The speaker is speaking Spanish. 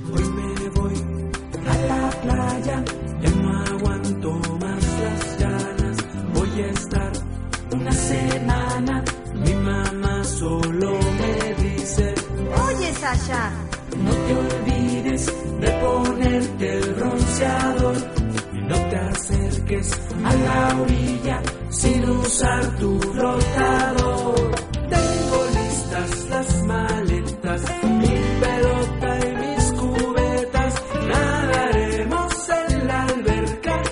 Hoy me voy a la playa, ya no aguanto más las ganas. Voy a estar una semana, mi mamá solo me dice: Oye, Sasha, no te olvides de ponerte el bronceador y no te acerques a la orilla sin usar tu flotador.